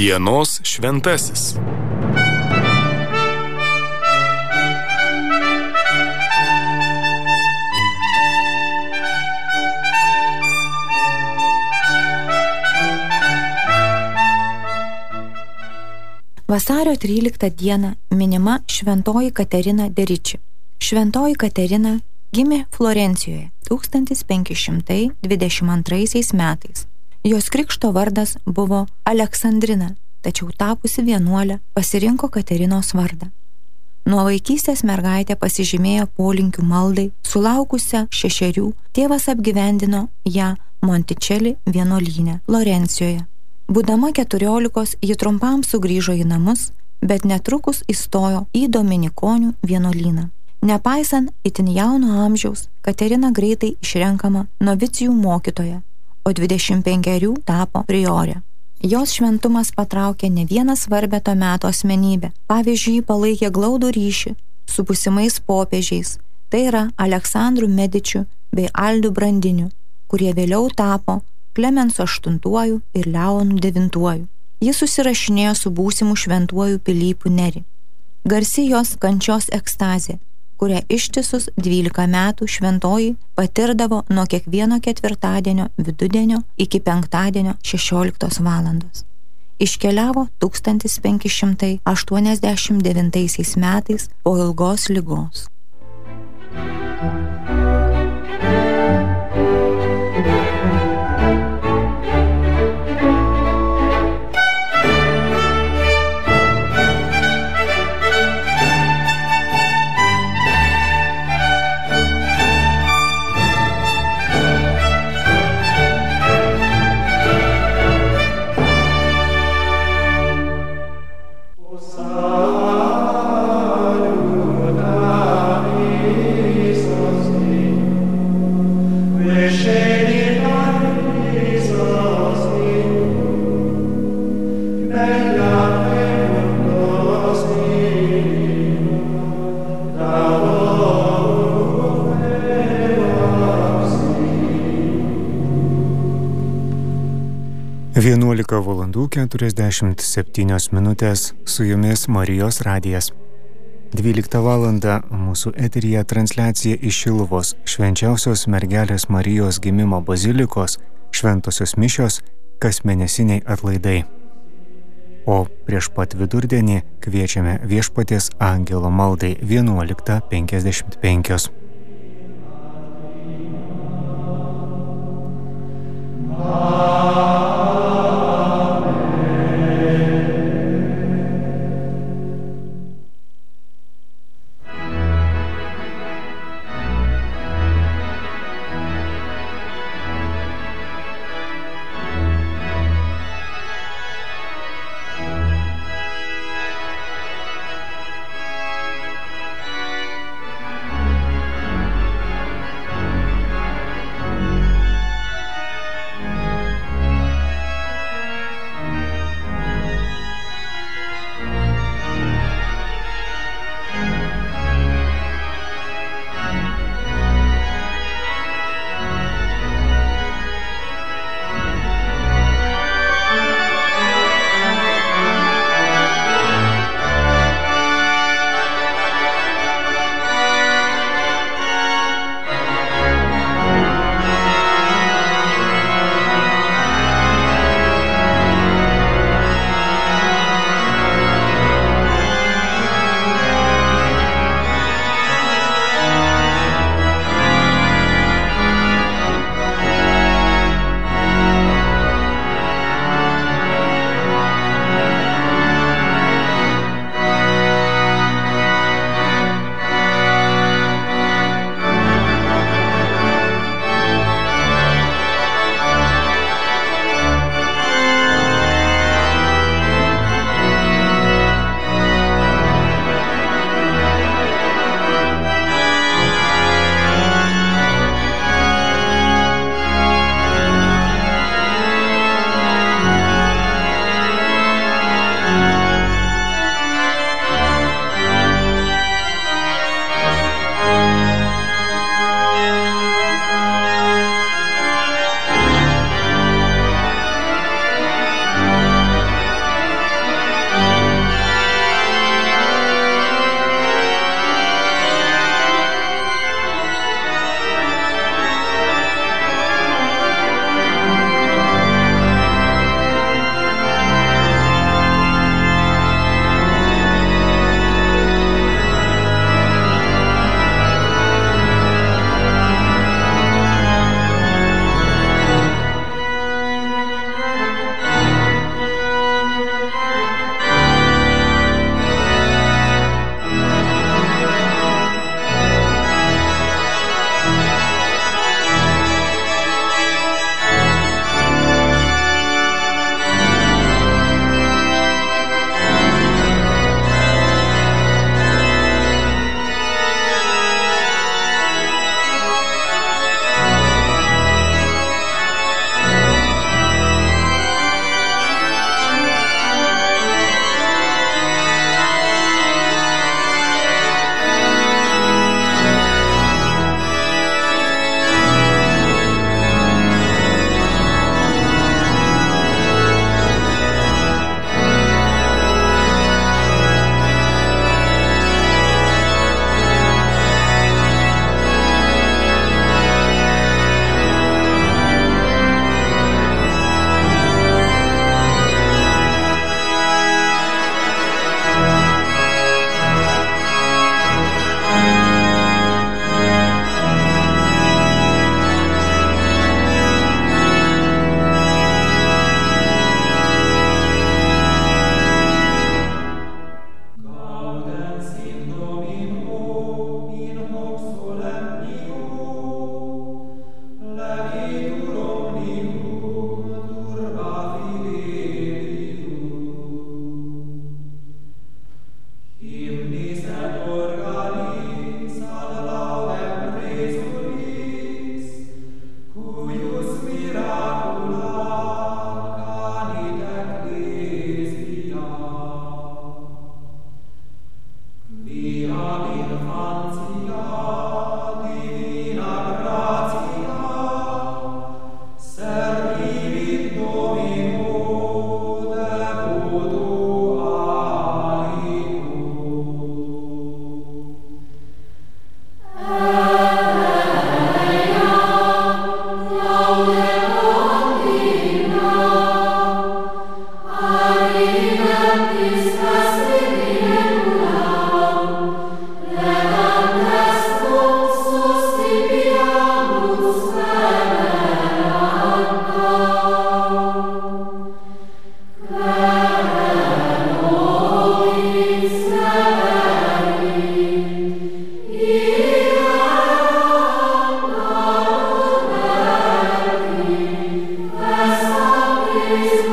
Dienos šventasis. Vasario 13 dieną minima šventoji Katerina de' Ricci. Šventoji Katerina gimė Florencijoje 1522 metais. Jos krikšto vardas buvo Aleksandrina, tačiau tapusi vienuolė pasirinko Katerinos vardą. Nuo vaikystės mergaitė pasižymėjo polinkiu maldai, sulaukusią 6, tėvas apgyvendino ją Monticelli vienuolyne Florencijoje. Būdama 14, ji trumpam sugrįžo į namus, bet netrukus įstojo į dominikonių vienuolyną. Nepaisant itin jauno amžiaus, Katerina greitai išrenkama novicijų mokytoja, o 25 tapo priorė. Jos šventumas patraukė ne vieną svarbę to meto asmenybę. Pavyzdžiui, ji palaikė glaudų ryšį su būsimais popiežiais, tai yra Aleksandru Medičiu bei Aldu Brandiniu, kurie vėliau tapo Klemensu VIII ir Leonu IX. Jis susirašinėjo su būsimu šventuoju Pilypu Neri. Garsi jos kančios ekstazė, kurią ištisus 12 metų šventoji patirdavo nuo kiekvieno ketvirtadienio vidudienio iki penktadienio 16 valandos. Iškeliavo 1589 metais po ilgos ligos. Valandų 47 minutės su jumis Marijos radijas. 12 valandą mūsų eteryje transliacija iš Šiluvos švenčiausios mergelės Marijos gimimo bazilikos šventosios mišios kasmėnesiniai atlaidai. O prieš pat vidurdienį kviečiame Viešpaties angelo maldai 11:55. Amen.